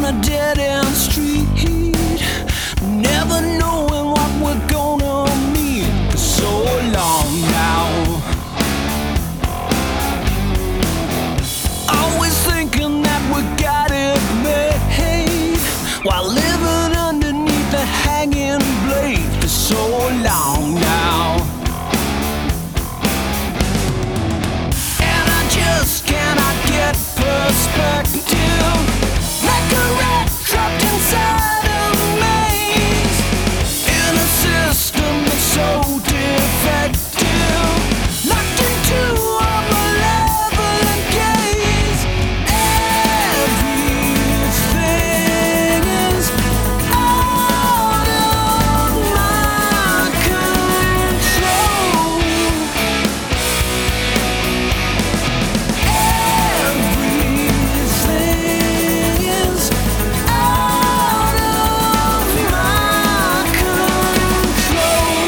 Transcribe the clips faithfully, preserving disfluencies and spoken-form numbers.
a dead-end street, never knowing what we're gonna meet for so long now. Always thinking that we got it made, while living underneath the hanging blade for so long now. And I just cannot get perspective, like a rat trapped inside a maze, in a system that's so defective, locked into a malevolent gaze. Everything is out of my control. Everything is out of my control.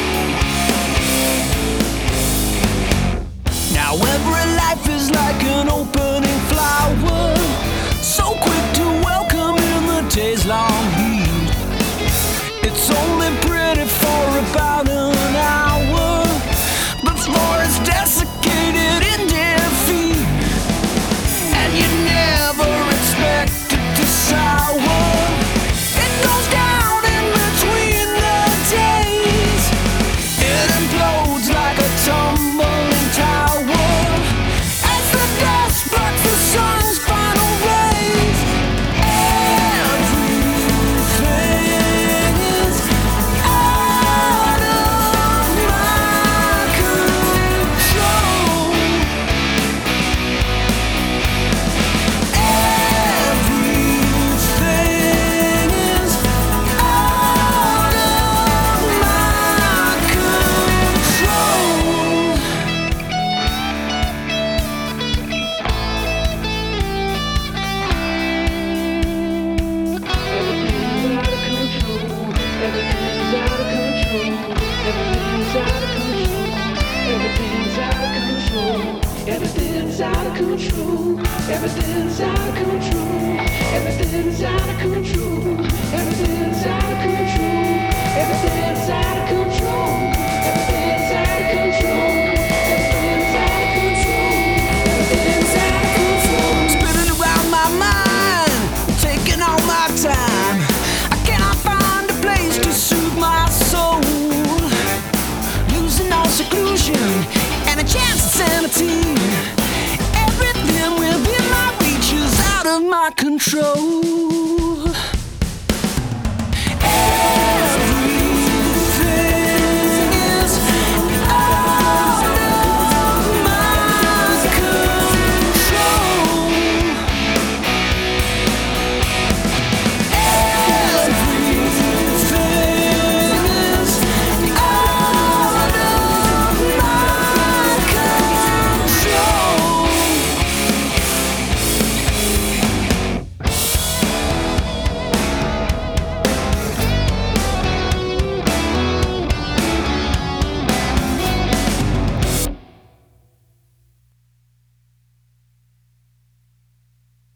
Now every life is like an opening flower, so quick to welcome in the day's long heat. It's only pretty for about an hour before it's desiccated in defeat, and you never expect it to sour. It goes down in between the days, it implodes like a tumbling tower as the dust blocks the sun's final rays. Everything is out of my control. Everything is out of my control. Everything's out of control. Everything's out of control. Everything's out of control. Everything's out of control. Everything's out of control. Everything's out of control. Everything's out of control. Everything's out of control. Everything's out of control. Everything's out of control. Everything's out of control. Spinning around my mind, taking all my time. I cannot find a place to soothe my soul, losing all seclusion and a chance at sanity. Everything within my reach is out of my control.